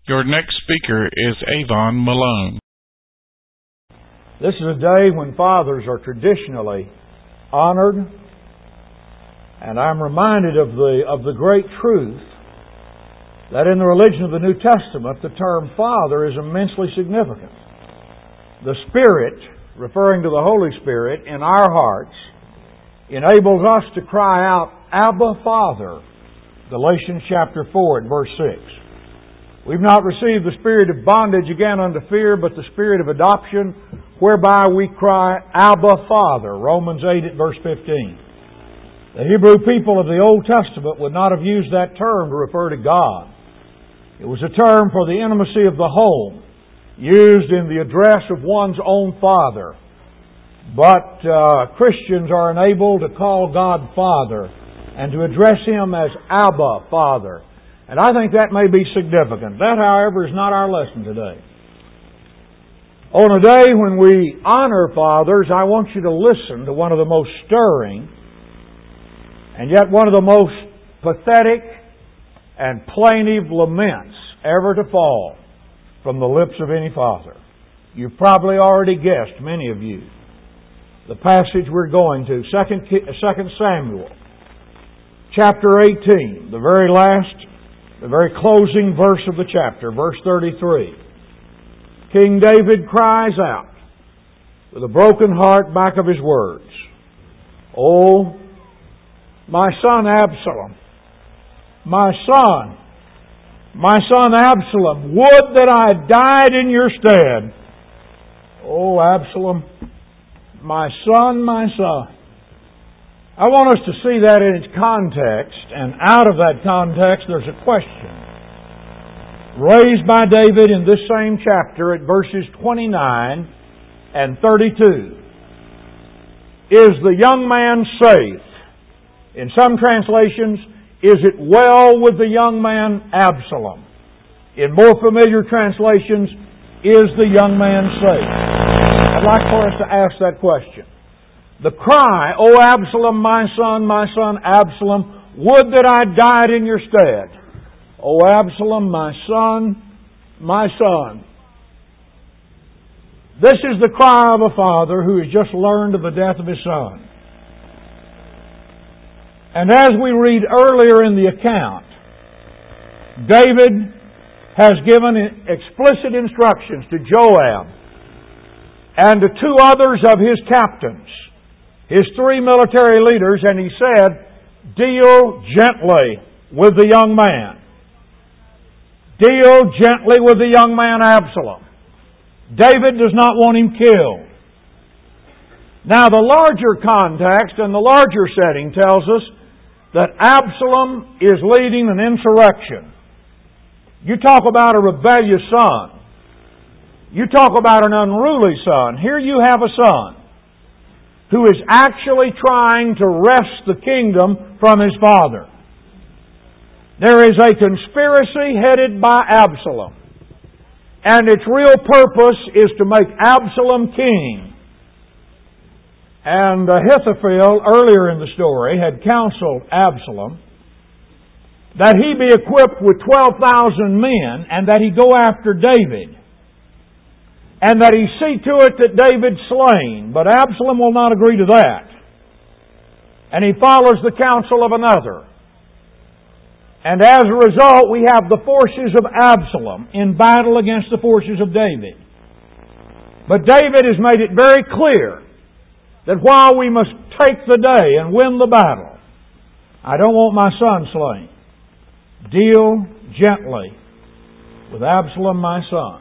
Your next speaker is Avon Malone. This is a day when fathers are traditionally honored, and I'm reminded of the great truth that in the religion of the New Testament, the term Father is immensely significant. The Spirit, referring to the Holy Spirit, in our hearts, enables us to cry out, Abba, Father, Galatians chapter 4 and verse 6. We've not received the spirit of bondage again unto fear, but the spirit of adoption, whereby we cry, Abba, Father, Romans 8 at verse 15. The Hebrew people of the Old Testament would not have used that term to refer to God. It was a term for the intimacy of the home, used in the address of one's own father. But Christians are enabled to call God Father and to address Him as Abba, Father. And I think that may be significant. That, however, is not our lesson today. On a day when we honor fathers, I want you to listen to one of the most stirring and yet one of the most pathetic and plaintive laments ever to fall from the lips of any father. You've probably already guessed, many of you, the passage we're going to, 2 Samuel, chapter 18, the very closing verse of the chapter, verse 33. King David cries out with a broken heart back of his words, "Oh, my son Absalom, my son Absalom, would that I had died in your stead. Oh, Absalom, my son, my son." I want us to see that in its context, and out of that context there's a question raised by David in this same chapter at verses 29 and 32. Is the young man safe? In some translations, is it well with the young man Absalom? In more familiar translations, is the young man safe? I'd like for us to ask that question. The cry, "O Absalom, my son, Absalom, would that I died in your stead. O Absalom, my son, my son." This is the cry of a father who has just learned of the death of his son. And as we read earlier in the account, David has given explicit instructions to Joab and to two others of his captains, his three military leaders, and he said, "Deal gently with the young man. Deal gently with the young man Absalom." David does not want him killed. Now the larger context and the larger setting tells us that Absalom is leading an insurrection. You talk about a rebellious son. You talk about an unruly son. Here you have a son who is actually trying to wrest the kingdom from his father. There is a conspiracy headed by Absalom, and its real purpose is to make Absalom king. And Ahithophel, earlier in the story, had counseled Absalom that he be equipped with 12,000 men and that he go after David, and that he see to it that David's slain. But Absalom will not agree to that. And he follows the counsel of another. And as a result, we have the forces of Absalom in battle against the forces of David. But David has made it very clear that while we must take the day and win the battle, I don't want my son slain. Deal gently with Absalom, my son.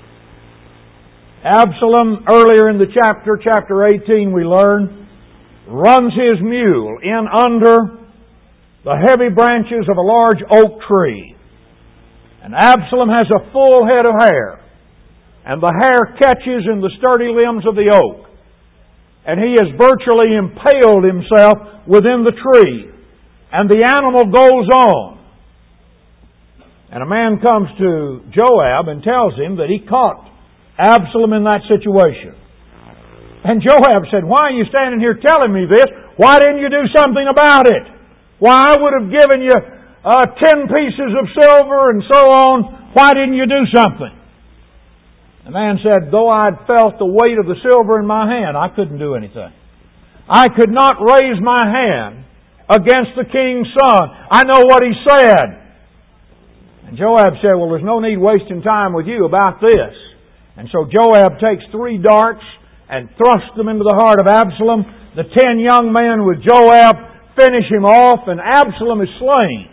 Absalom, earlier in the chapter 18, we learn, runs his mule in under the heavy branches of a large oak tree. And Absalom has a full head of hair, and the hair catches in the sturdy limbs of the oak. And he has virtually impaled himself within the tree. And the animal goes on. And a man comes to Joab and tells him that he caught Absalom in that situation. And Joab said, "Why are you standing here telling me this? Why didn't you do something about it? Why, I would have given you 10 pieces of silver and so on Why didn't you do something? The man said, though I'd felt the weight of the silver in my hand, I couldn't do anything. I could not raise my hand against the king's son. I know what he said. And Joab said, well, there's no need wasting time with you about this. And so Joab takes 3 darts and thrusts them into the heart of Absalom. The 10 young men with Joab finish him off, and Absalom is slain.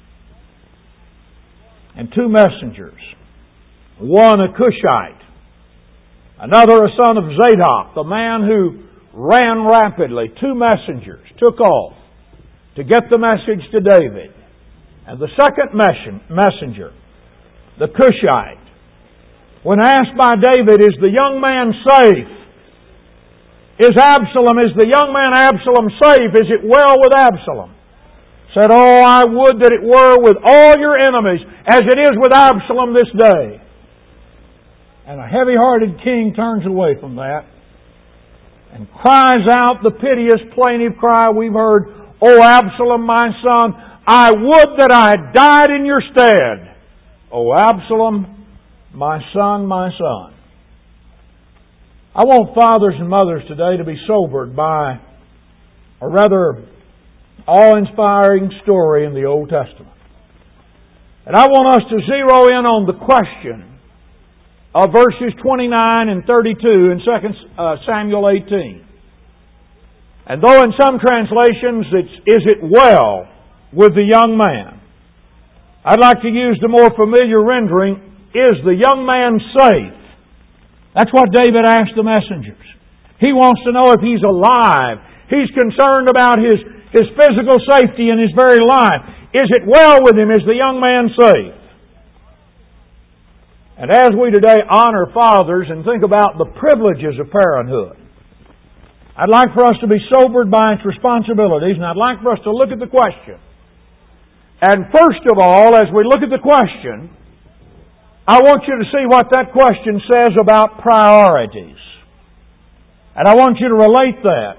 And 2 messengers, one a Cushite, another a son of Zadok, the man who ran rapidly. 2 messengers took off to get the message to David. And the second messenger, the Cushite, when asked by David, is the young man safe? Is the young man Absalom safe? Is it well with Absalom? Said, oh, I would that it were with all your enemies, as it is with Absalom this day. And a heavy-hearted king turns away from that and cries out the piteous, plaintive cry we've heard, O Absalom, my son, I would that I had died in your stead. O Absalom, my son, my son. I want fathers and mothers today to be sobered by a rather awe-inspiring story in the Old Testament. And I want us to zero in on the question of verses 29 and 32 in 2 Samuel 18. And though in some translations it's, is it well with the young man? I'd like to use the more familiar rendering, is the young man safe? That's what David asked the messengers. He wants to know if he's alive. He's concerned about his physical safety and his very life. Is it well with him? Is the young man safe? And as we today honor fathers and think about the privileges of parenthood, I'd like for us to be sobered by its responsibilities, and I'd like for us to look at the question. And first of all, as we look at the question, I want you to see what that question says about priorities. And I want you to relate that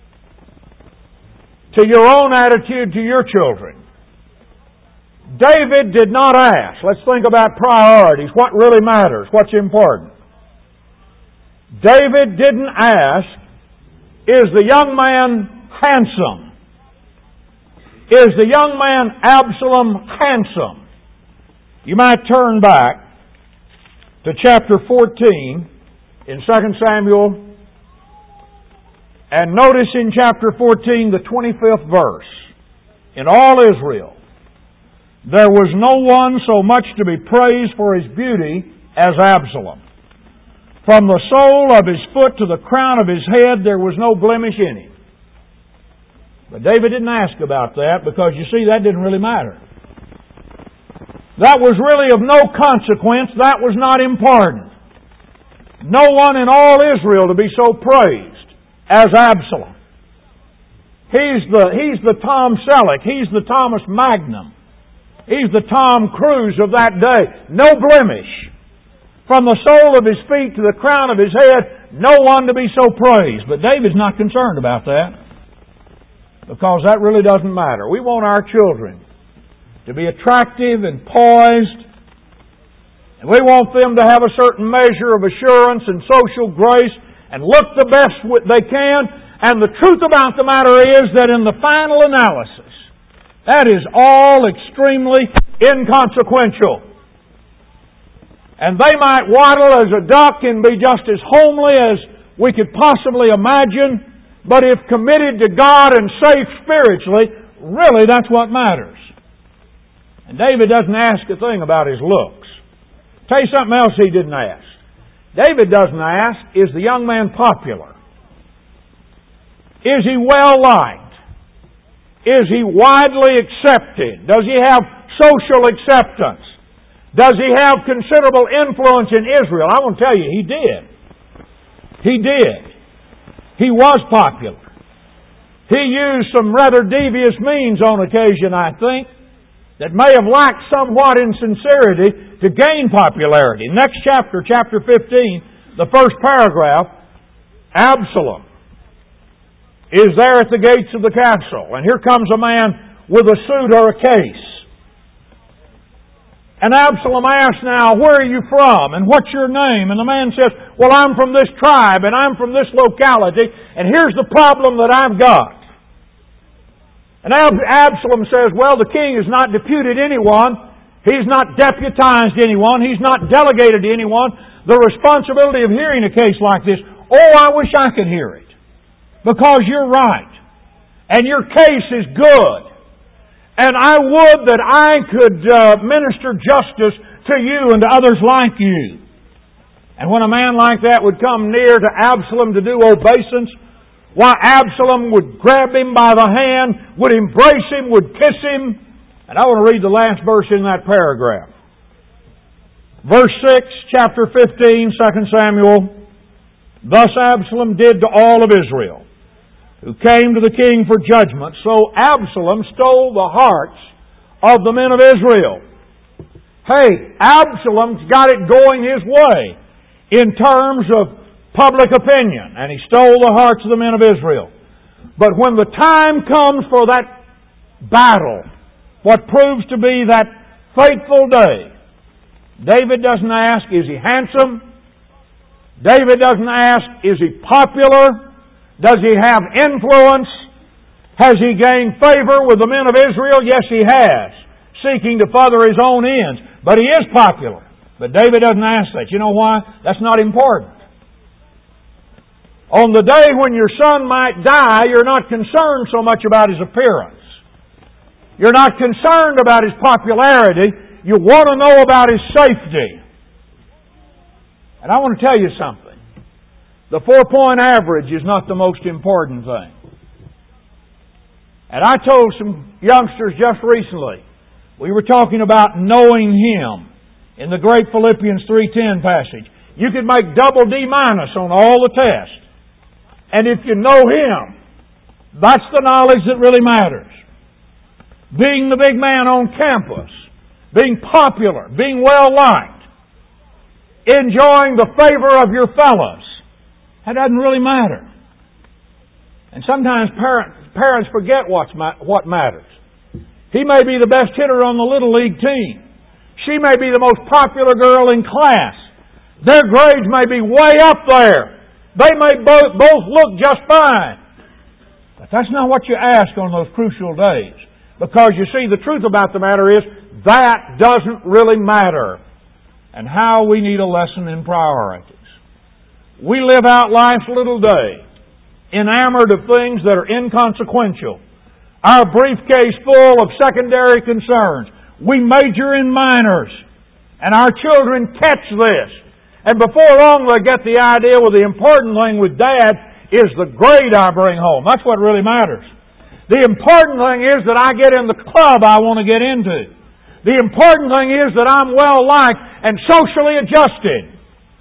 to your own attitude to your children. David did not ask. Let's think about priorities. What really matters? What's important? David didn't ask, is the young man handsome? Is the young man Absalom handsome? You might turn back to chapter 14 in 2 Samuel and notice in chapter 14 the 25th verse. In all Israel, there was no one so much to be praised for his beauty as Absalom. From the sole of his foot to the crown of his head, there was no blemish in him. But David didn't ask about that because, you see, that didn't really matter. That was really of no consequence. That was not important. No one in all Israel to be so praised as Absalom. He's the Tom Selleck. He's the Thomas Magnum. He's the Tom Cruise of that day. No blemish. From the sole of his feet to the crown of his head, no one to be so praised. But David's not concerned about that, because that really doesn't matter. We want our children to be attractive and poised, and we want them to have a certain measure of assurance and social grace and look the best they can. And the truth about the matter is that in the final analysis, that is all extremely inconsequential. And they might waddle as a duck and be just as homely as we could possibly imagine, but if committed to God and safe spiritually, really that's what matters. And David doesn't ask a thing about his looks. Tell you something else he didn't ask. David doesn't ask, is the young man popular? Is he well liked? Is he widely accepted? Does he have social acceptance? Does he have considerable influence in Israel? I want to tell you, he did. He did. He was popular. He used some rather devious means on occasion, I think, that may have lacked somewhat in sincerity to gain popularity. Next chapter, chapter 15, the first paragraph, Absalom is there at the gates of the castle. And here comes a man with a suit or a case. And Absalom asked now, where are you from? And what's your name? And the man says, well, I'm from this tribe and I'm from this locality and here's the problem that I've got. And Absalom says, well, the king has not deputed anyone. He's not deputized anyone. He's not delegated to anyone the responsibility of hearing a case like this. Oh, I wish I could hear it. Because you're right. And your case is good. And I would that I could minister justice to you and to others like you. And when a man like that would come near to Absalom to do obeisance, why, Absalom would grab him by the hand, would embrace him, would kiss him. And I want to read the last verse in that paragraph. Verse 6, chapter 15, 2 Samuel. Thus Absalom did to all of Israel, who came to the king for judgment. So Absalom stole the hearts of the men of Israel. Hey, Absalom's got it going his way in terms of public opinion, and he stole the hearts of the men of Israel. But when the time comes for that battle, what proves to be that fateful day, David doesn't ask, is he handsome? David doesn't ask, is he popular? Does he have influence? Has he gained favor with the men of Israel? Yes, he has, seeking to further his own ends. But he is popular. But David doesn't ask that. You know why? That's not important. On the day when your son might die, you're not concerned so much about his appearance. You're not concerned about his popularity. You want to know about his safety. And I want to tell you something. The 4-point average is not the most important thing. And I told some youngsters just recently, we were talking about knowing Him in the great Philippians 3:10 passage. You could make double D- on all the tests. And if you know Him, that's the knowledge that really matters. Being the big man on campus, being popular, being well liked, enjoying the favor of your fellows, that doesn't really matter. And sometimes parents forget what matters. He may be the best hitter on the Little League team. She may be the most popular girl in class. Their grades may be way up there. They may both look just fine. But that's not what you ask on those crucial days. Because you see, the truth about the matter is, that doesn't really matter. And how we need a lesson in priorities. We live out life's little day, enamored of things that are inconsequential. Our briefcase full of secondary concerns. We major in minors. And our children catch this. And before long they get the idea, well, the important thing with Dad is the grade I bring home. That's what really matters. The important thing is that I get in the club I want to get into. The important thing is that I'm well liked and socially adjusted.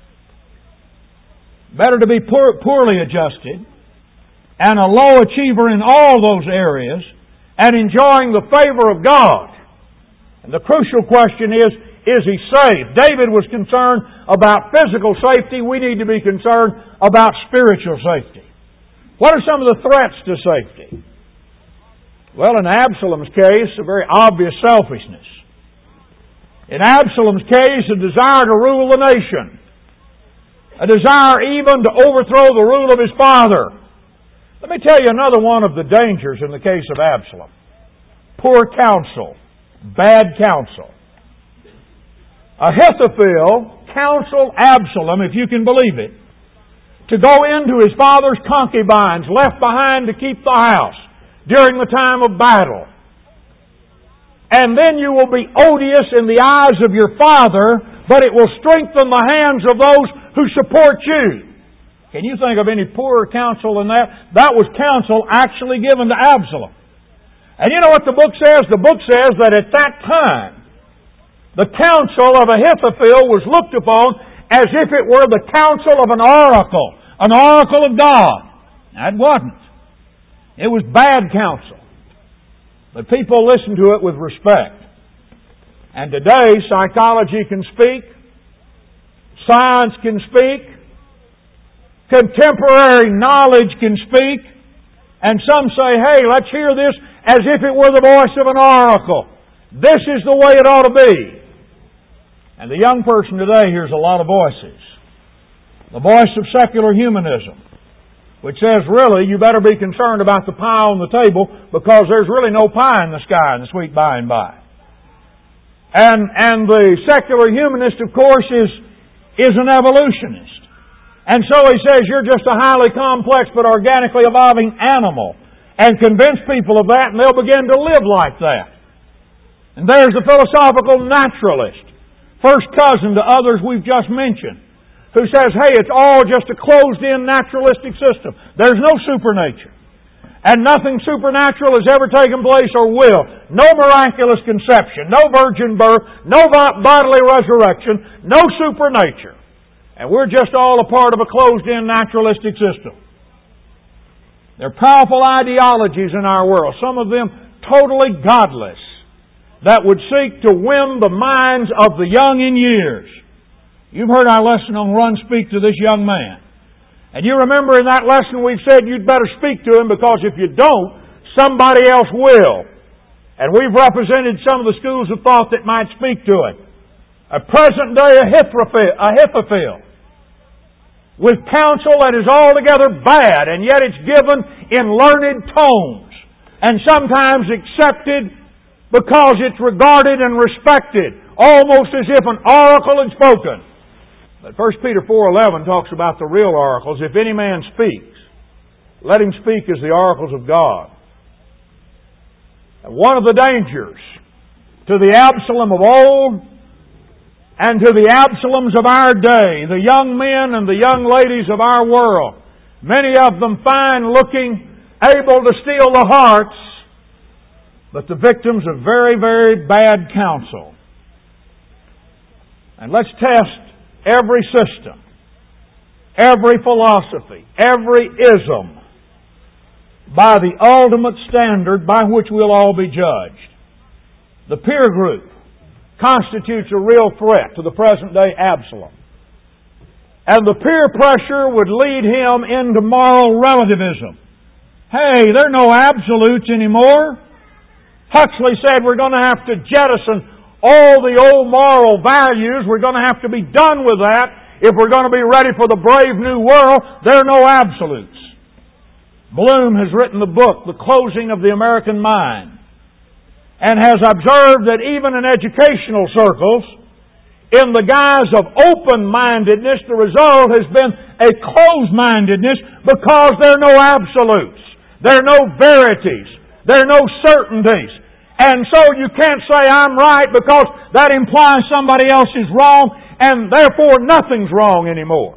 Better to be poorly adjusted and a low achiever in all those areas and enjoying the favor of God. And the crucial question is he safe? David was concerned about physical safety. We need to be concerned about spiritual safety. What are some of the threats to safety? Well, in Absalom's case, a very obvious selfishness. In Absalom's case, a desire to rule the nation. A desire even to overthrow the rule of his father. Let me tell you another one of the dangers in the case of Absalom. Poor counsel. Bad counsel. Ahithophel counseled Absalom, if you can believe it, to go into his father's concubines left behind to keep the house during the time of battle. And then you will be odious in the eyes of your father, but it will strengthen the hands of those who support you. Can you think of any poorer counsel than that? That was counsel actually given to Absalom. And you know what the book says? The book says that at that time, the counsel of Ahithophel was looked upon as if it were the counsel of an oracle of God. That wasn't. It was bad counsel. But people listened to it with respect. And today, psychology can speak, science can speak, contemporary knowledge can speak, and some say, hey, let's hear this as if it were the voice of an oracle. This is the way it ought to be. And the young person today hears a lot of voices. The voice of secular humanism, which says, really, you better be concerned about the pie on the table because there's really no pie in the sky in the sweet by and by. And the secular humanist, of course, is an evolutionist. And so he says you're just a highly complex but organically evolving animal. And convince people of that and they'll begin to live like that. And there's the philosophical naturalist, first cousin to others we've just mentioned, who says, hey, it's all just a closed-in naturalistic system. There's no supernature. And nothing supernatural has ever taken place or will. No miraculous conception, no virgin birth, no bodily resurrection, no supernature. And we're just all a part of a closed-in naturalistic system. There are powerful ideologies in our world, some of them totally godless, that would seek to win the minds of the young in years. You've heard our lesson on Run, Speak to this young man. And you remember in that lesson we've said you'd better speak to him because if you don't, somebody else will. And we've represented some of the schools of thought that might speak to it. A present-day Ahithophel with counsel that is altogether bad, and yet it's given in learned tones and sometimes accepted because it's regarded and respected, almost as if an oracle had spoken. But 1 Peter 4:11 talks about the real oracles. If any man speaks, let him speak as the oracles of God. And one of the dangers to the Absalom of old and to the Absaloms of our day, the young men and the young ladies of our world, many of them fine-looking, able to steal the hearts, but the victims of very, very bad counsel. And let's test every system, every philosophy, every ism by the ultimate standard by which we'll all be judged. The peer group constitutes a real threat to the present-day Absalom. And the peer pressure would lead him into moral relativism. Hey, there are no absolutes anymore. Huxley said we're going to have to jettison all the old moral values. We're going to have to be done with that if we're going to be ready for the brave new world. There are no absolutes. Bloom has written the book, The Closing of the American Mind, and has observed that even in educational circles, in the guise of open-mindedness, the result has been a closed-mindedness because there are no absolutes. There are no verities. There are no certainties. And so you can't say I'm right because that implies somebody else is wrong and therefore nothing's wrong anymore.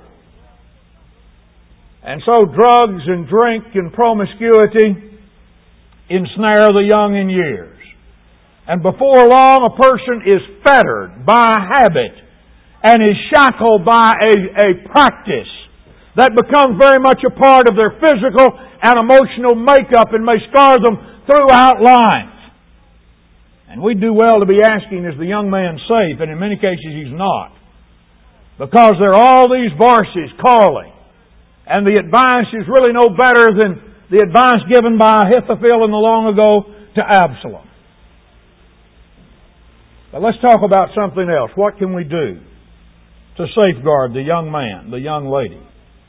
And so drugs and drink and promiscuity ensnare the young in years. And before long a person is fettered by a habit and is shackled by a practice that becomes very much a part of their physical and emotional makeup and may scar them throughout life. And we'd do well to be asking, is the young man safe? And in many cases he's not. Because there are all these voices calling. And the advice is really no better than the advice given by Ahithophel in the long ago to Absalom. But let's talk about something else. What can we do to safeguard the young man, the young lady?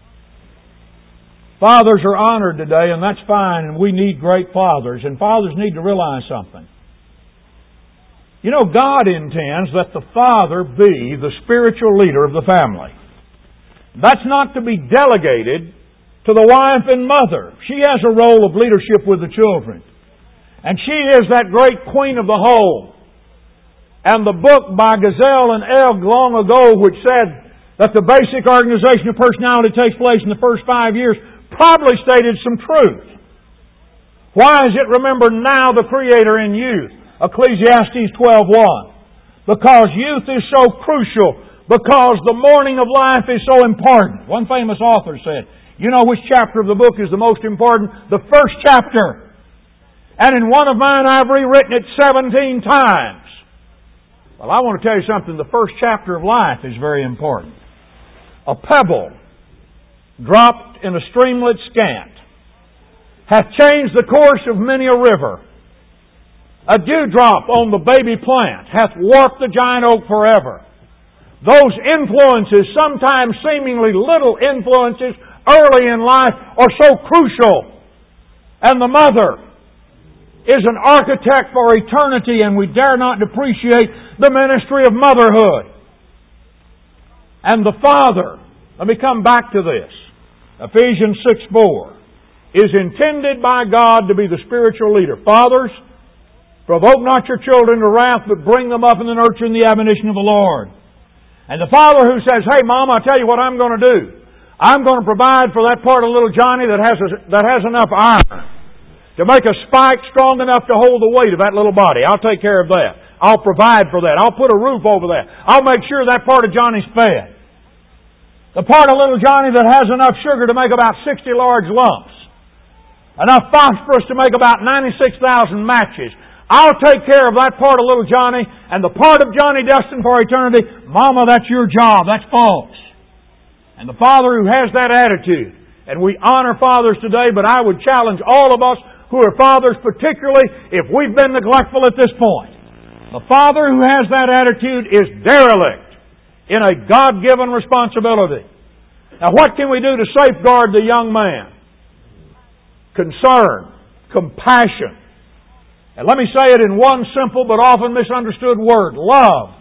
Fathers are honored today, and that's fine, and we need great fathers. And fathers need to realize something. You know, God intends that the father be the spiritual leader of the family. That's not to be delegated to the wife and mother. She has a role of leadership with the children. And she is that great queen of the home. And the book by Gazelle and Elg long ago, which said that the basic organization of personality takes place in the first 5 years, probably stated some truth. Why is it remember now the Creator in youth? Ecclesiastes 12:1. Because youth is so crucial. Because the morning of life is so important. One famous author said, you know which chapter of the book is the most important? The first chapter. And in one of mine I've rewritten it 17 times. Well, I want to tell you something. The first chapter of life is very important. A pebble dropped in a streamlet scant hath changed the course of many a river. A dewdrop on the baby plant hath warped the giant oak forever. Those influences, sometimes seemingly little influences early in life, are so crucial. And the mother is an architect for eternity, and we dare not depreciate the ministry of motherhood. And the father, let me come back to this. Ephesians 6:4 is intended by God to be the spiritual leader. Fathers, provoke not your children to wrath, but bring them up in the nurture and the admonition of the Lord. And the father who says, hey, Mom, I'll tell you what I'm going to do. I'm going to provide for that part of little Johnny that has enough iron to make a spike strong enough to hold the weight of that little body. I'll take care of that. I'll provide for that. I'll put a roof over that. I'll make sure that part of Johnny's fed. The part of little Johnny that has enough sugar to make about 60 large lumps. Enough phosphorus to make about 96,000 matches. I'll take care of that part of little Johnny, and the part of Johnny destined for eternity, Mama, that's your job. That's false. And the father who has that attitude, and we honor fathers today, but I would challenge all of us who are fathers, particularly if we've been neglectful at this point. The father who has that attitude is derelict in a God-given responsibility. Now, what can we do to safeguard the young man? Concern, compassion. And let me say it in one simple but often misunderstood word: love.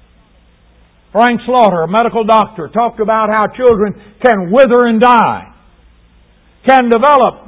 Frank Slaughter, a medical doctor, talked about how children can wither and die, can develop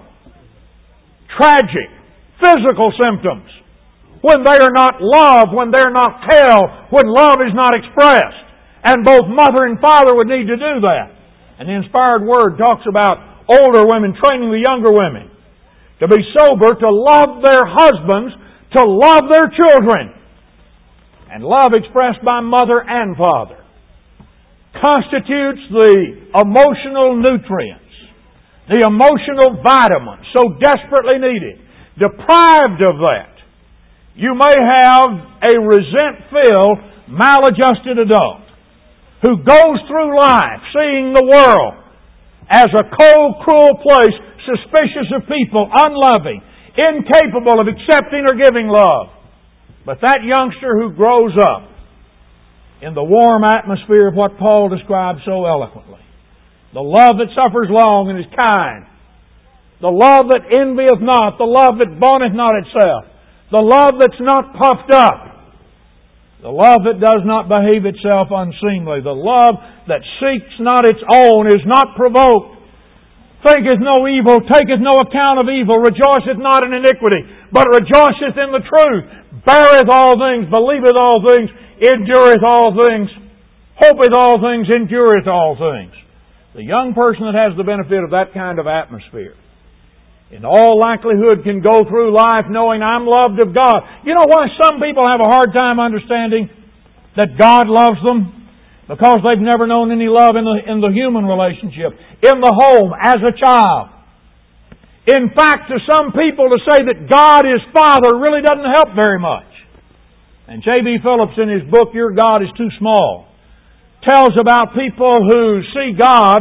tragic physical symptoms when they are not loved, when they're not held, when love is not expressed. And both mother and father would need to do that. And the inspired word talks about older women training the younger women to be sober, to love their husbands, to love their children. And love expressed by mother and father constitutes the emotional nutrients, the emotional vitamins so desperately needed. Deprived of that, you may have a resent-filled, maladjusted adult who goes through life seeing the world as a cold, cruel place, suspicious of people, unloving, incapable of accepting or giving love. But that youngster who grows up in the warm atmosphere of what Paul describes so eloquently, the love that suffers long and is kind, the love that envieth not, the love that vaunteth not itself, the love that's not puffed up, the love that does not behave itself unseemly, the love that seeks not its own, is not provoked, thinketh no evil, taketh no account of evil, rejoiceth not in iniquity, but rejoiceth in the truth, beareth all things, believeth all things, endureth all things, hopeth all things, endureth all things. The young person that has the benefit of that kind of atmosphere, in all likelihood, can go through life knowing I'm loved of God. You know why some people have a hard time understanding that God loves them? Because they've never known any love in the human relationship, in the home, as a child. In fact, to some people, to say that God is Father really doesn't help very much. And J.B. Phillips, in his book, Your God is Too Small, tells about people who see God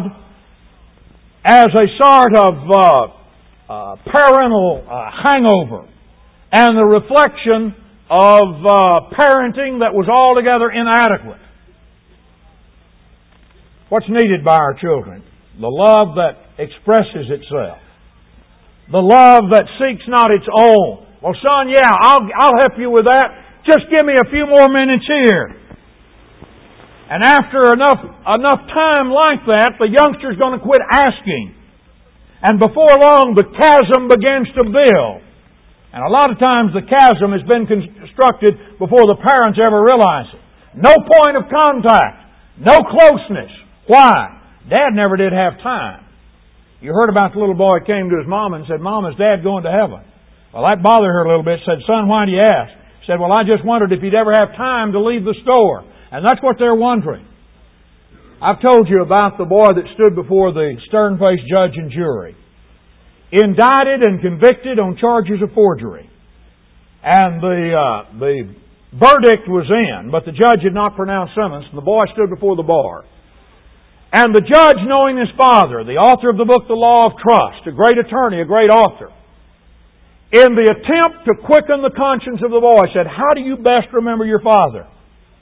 as a sort of parental hangover and the reflection of parenting that was altogether inadequate. What's needed by our children? The love that expresses itself. The love that seeks not its own. Well, son, yeah, I'll help you with that. Just give me a few more minutes here. And after enough time like that, the youngster's going to quit asking. And before long, the chasm begins to build. And a lot of times the chasm has been constructed before the parents ever realize it. No point of contact. No closeness. Why? Dad never did have time. You heard about the little boy who came to his mom and said, Mom, is Dad going to heaven? Well, that bothered her a little bit. Said, Son, why do you ask? He said, well, I just wondered if he'd ever have time to leave the store. And that's what they're wondering. I've told you about the boy that stood before the stern-faced judge and jury, indicted and convicted on charges of forgery. And the verdict was in, but the judge had not pronounced sentence, and the boy stood before the bar. And the judge, knowing his father, the author of the book, The Law of Trust, a great attorney, a great author, in the attempt to quicken the conscience of the boy, said, how do you best remember your father?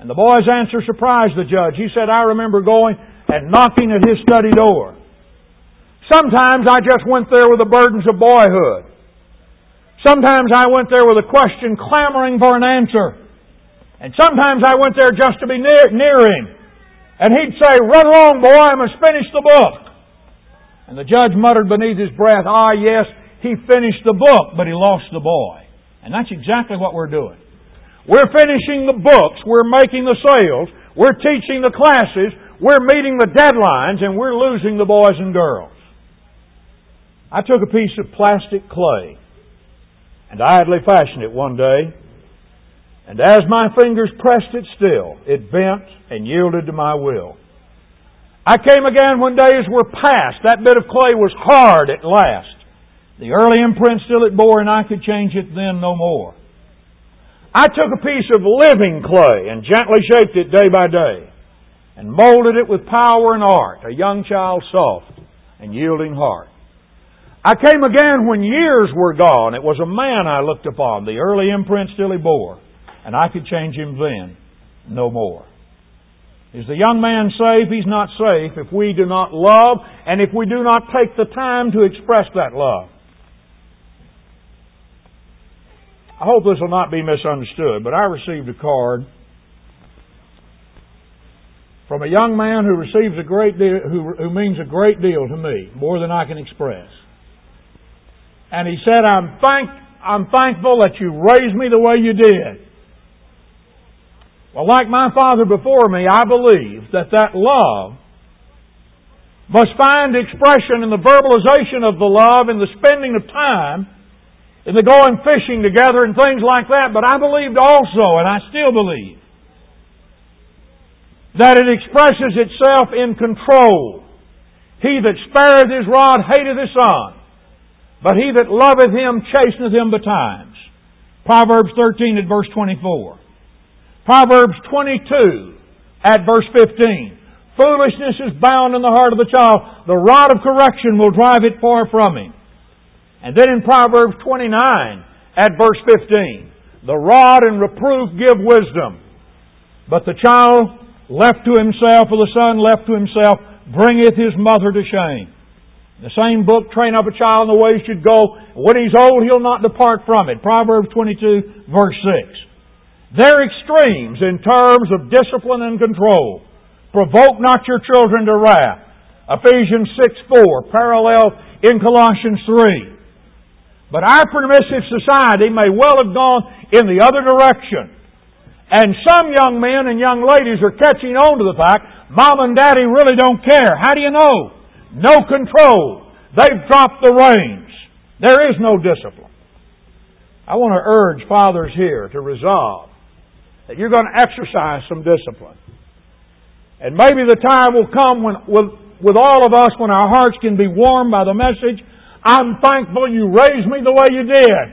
And the boy's answer surprised the judge. He said, I remember going and knocking at his study door. Sometimes I just went there with the burdens of boyhood. Sometimes I went there with a question clamoring for an answer. And sometimes I went there just to be near him. And he'd say, run along, boy, I must finish the book. And the judge muttered beneath his breath, ah, yes, he finished the book, but he lost the boy. And that's exactly what we're doing. We're finishing the books, we're making the sales, we're teaching the classes, we're meeting the deadlines, and we're losing the boys and girls. I took a piece of plastic clay and idly fashioned it one day, and as my fingers pressed it still, it bent and yielded to my will. I came again when days were past. That bit of clay was hard at last. The early imprint still it bore, and I could change it then no more. I took a piece of living clay and gently shaped it day by day, and molded it with power and art, a young child's soft and yielding heart. I came again when years were gone. It was a man I looked upon. The early imprint still he bore, and I could change him then no more. Is the young man safe? He's not safe if we do not love and if we do not take the time to express that love. I hope this will not be misunderstood, but I received a card from a young man who receives a great deal, who means a great deal to me, more than I can express. And he said, I'm thankful that you raised me the way you did. Well, like my father before me, I believe that love must find expression in the verbalization of the love, in the spending of time, in the going fishing together and things like that. But I believed also, and I still believe, that it expresses itself in control. He that spareth his rod hateth his son, but he that loveth him chasteneth him betimes. Proverbs 13 at verse 24. Proverbs 22 at verse 15. Foolishness is bound in the heart of the child. The rod of correction will drive it far from him. And then in Proverbs 29 at verse 15. The rod and reproof give wisdom, but the child left to himself, or the son left to himself, bringeth his mother to shame. The same book, train up a child in the way he should go. When he's old, he'll not depart from it. Proverbs 22 verse 6. They're extremes in terms of discipline and control. Provoke not your children to wrath. Ephesians 6:4, parallel in Colossians 3. But our permissive society may well have gone in the other direction. And some young men and young ladies are catching on to the fact, Mom and Daddy really don't care. How do you know? No control. They've dropped the reins. There is no discipline. I want to urge fathers here to resolve that you're going to exercise some discipline. And maybe the time will come when, with all of us, when our hearts can be warmed by the message, I'm thankful you raised me the way you did.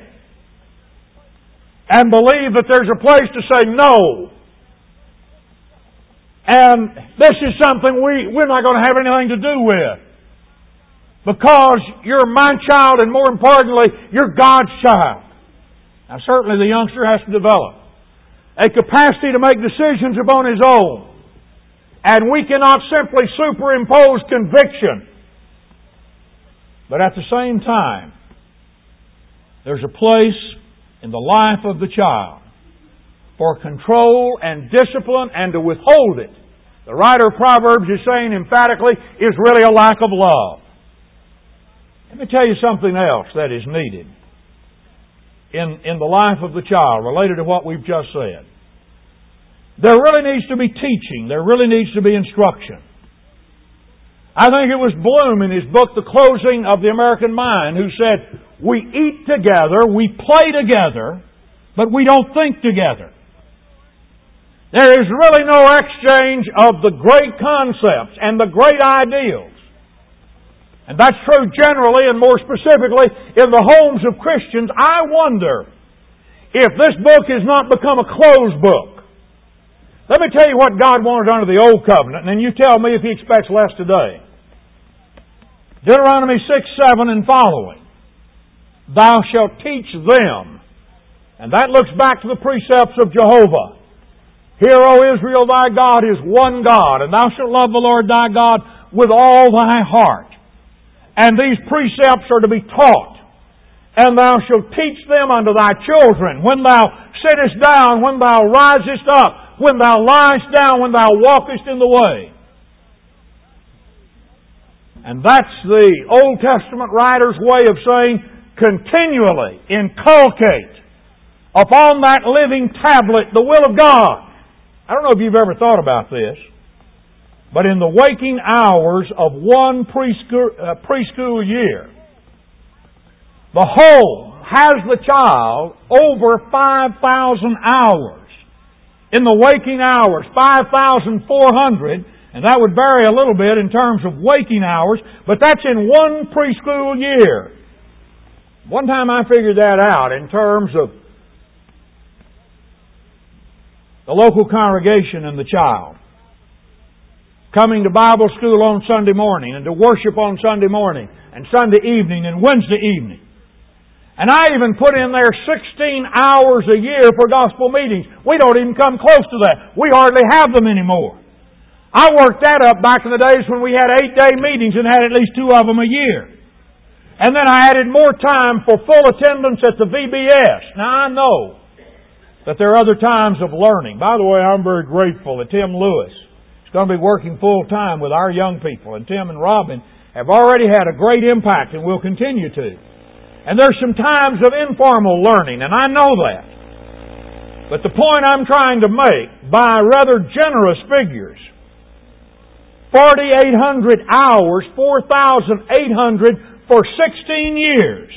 And believe that there's a place to say no. And this is something we're not going to have anything to do with. Because you're my child, and more importantly, you're God's child. Now certainly the youngster has to develop a capacity to make decisions upon his own. And we cannot simply superimpose conviction. But at the same time, there's a place in the life of the child for control and discipline and to withhold it. The writer of Proverbs is saying emphatically is really a lack of love. Let me tell you something else that is needed in the life of the child related to what we've just said. There really needs to be teaching. There really needs to be instruction. I think it was Bloom in his book, The Closing of the American Mind, who said, we eat together, we play together, but we don't think together. There is really no exchange of the great concepts and the great ideals. And that's true generally and more specifically in the homes of Christians. I wonder if this book has not become a closed book. Let me tell you what God wanted under the Old Covenant, and then you tell me if He expects less today. Deuteronomy 6:7 and following. Thou shalt teach them. And that looks back to the precepts of Jehovah. Hear, O Israel, thy God is one God, and thou shalt love the Lord thy God with all thy heart. And these precepts are to be taught, and thou shalt teach them unto thy children, when thou sittest down, when thou risest up, when thou liest down, when thou walkest in the way. And that's the Old Testament writer's way of saying, continually inculcate upon that living tablet the will of God. I don't know if you've ever thought about this, but in the waking hours of one preschool year, the home has the child over 5,000 hours. In the waking hours, 5,400, and that would vary a little bit in terms of waking hours, but that's in one preschool year. One time I figured that out in terms of the local congregation and the child coming to Bible school on Sunday morning and to worship on Sunday morning and Sunday evening and Wednesday evening. And I even put in there 16 hours a year for gospel meetings. We don't even come close to that. We hardly have them anymore. I worked that up back in the days when we had 8-day meetings and had at least 2 of them a year. And then I added more time for full attendance at the VBS. Now I know that there are other times of learning. By the way, I'm very grateful that Tim Lewis is going to be working full time with our young people. And Tim and Robin have already had a great impact and will continue to. And there's some times of informal learning, and I know that. But the point I'm trying to make, by rather generous figures, 4,800 hours, 4,800 for 16 years.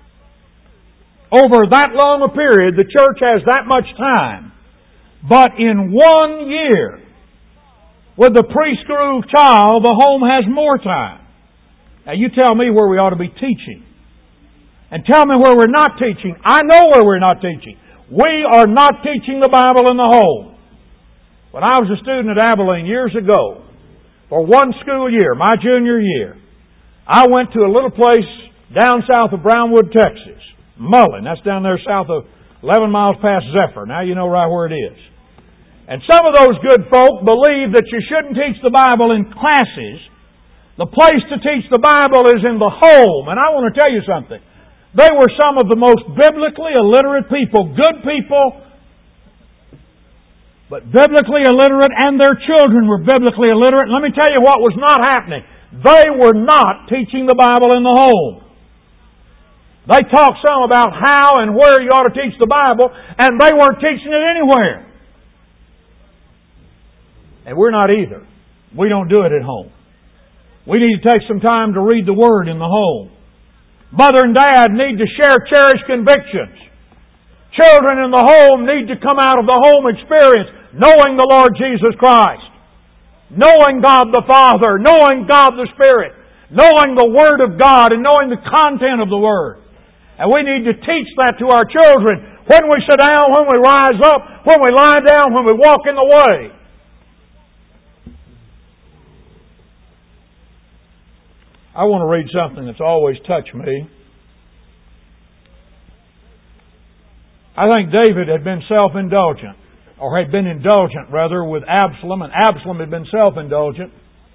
Over that long a period, the church has that much time. But in 1 year, with the preschool child, the home has more time. Now you tell me where we ought to be teaching. And tell me where we're not teaching. I know where we're not teaching. We are not teaching the Bible in the home. When I was a student at Abilene years ago, for one school year, my junior year, I went to a little place down south of Brownwood, Texas. Mullen. That's down there south of 11 miles past Zephyr. Now you know right where it is. And some of those good folk believe that you shouldn't teach the Bible in classes. The place to teach the Bible is in the home. And I want to tell you something. They were some of the most biblically illiterate people. Good people, but biblically illiterate, and their children were biblically illiterate. Let me tell you what was not happening. They were not teaching the Bible in the home. They talked some about how and where you ought to teach the Bible, and they weren't teaching it anywhere. And we're not either. We don't do it at home. We need to take some time to read the Word in the home. Mother and Dad need to share cherished convictions. Children in the home need to come out of the home experience knowing the Lord Jesus Christ, knowing God the Father, knowing God the Spirit, knowing the Word of God, and knowing the content of the Word. And we need to teach that to our children when we sit down, when we rise up, when we lie down, when we walk in the way. I want to read something that's always touched me. I think David had been self-indulgent, or had been indulgent rather, with Absalom, and Absalom had been self-indulgent.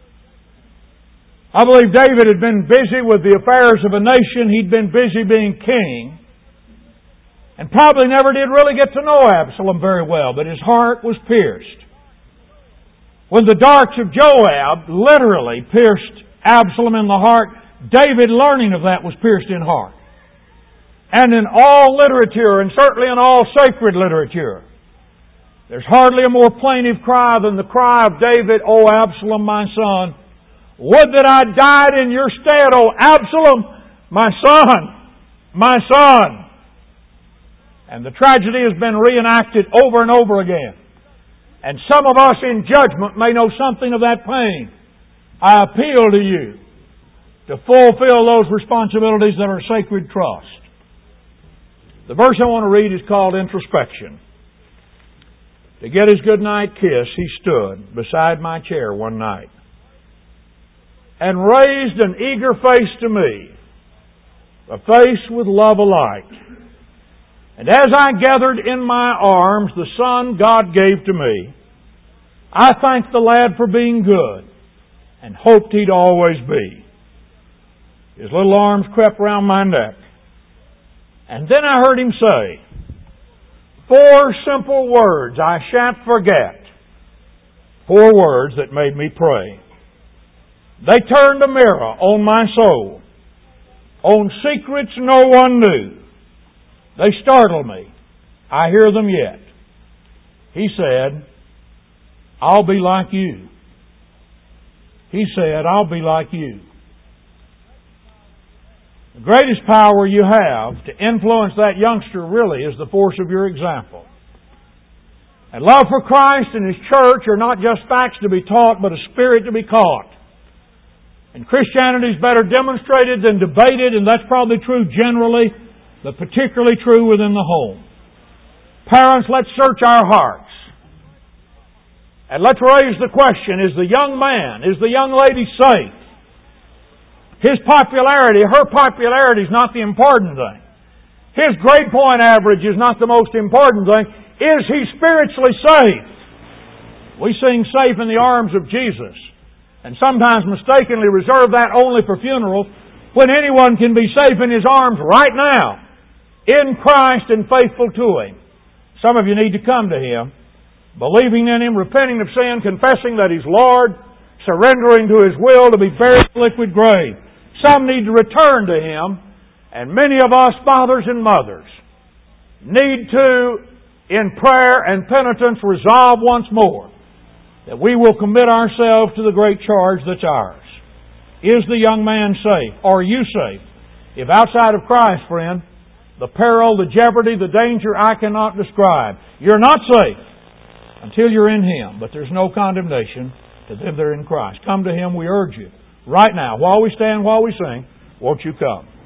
I believe David had been busy with the affairs of a nation. He'd been busy being king. And probably never did really get to know Absalom very well, but his heart was pierced. When the darts of Joab literally pierced Absalom in the heart, David, learning of that, was pierced in heart. And in all literature, and certainly in all sacred literature, there's hardly a more plaintive cry than the cry of David, "O Absalom, my son, would that I died in your stead, O Absalom, my son, my son." And the tragedy has been reenacted over and over again. And some of us in judgment may know something of that pain. I appeal to you to fulfill those responsibilities that are sacred trust. The verse I want to read is called Introspection. To get his goodnight kiss, he stood beside my chair one night and raised an eager face to me, a face with love alight. And as I gathered in my arms the Son God gave to me, I thanked the lad for being good and hoped he'd always be. His little arms crept round my neck. And then I heard him say, 4 simple words I shan't forget. 4 words that made me pray. They turned a mirror on my soul, on secrets no one knew. They startle me. I hear them yet. He said, I'll be like you. He said, I'll be like you. The greatest power you have to influence that youngster really is the force of your example. And love for Christ and His church are not just facts to be taught, but a spirit to be caught. And Christianity is better demonstrated than debated, and that's probably true generally, but particularly true within the home. Parents, let's search our hearts. And let's raise the question, is the young man, is the young lady safe? His popularity, her popularity is not the important thing. His grade point average is not the most important thing. Is he spiritually safe? We sing safe in the arms of Jesus, and sometimes mistakenly reserve that only for funerals, when anyone can be safe in His arms right now, in Christ and faithful to Him. Some of you need to come to Him, believing in Him, repenting of sin, confessing that He's Lord, surrendering to His will to be buried in a liquid grave. Some need to return to Him, and many of us, fathers and mothers, need to, in prayer and penitence, resolve once more that we will commit ourselves to the great charge that's ours. Is the young man safe? Are you safe? If outside of Christ, friend, the peril, the jeopardy, the danger I cannot describe. You're not safe until you're in Him, but there's no condemnation to them that are in Christ. Come to Him, we urge you. Right now, while we stand, while we sing, won't you come?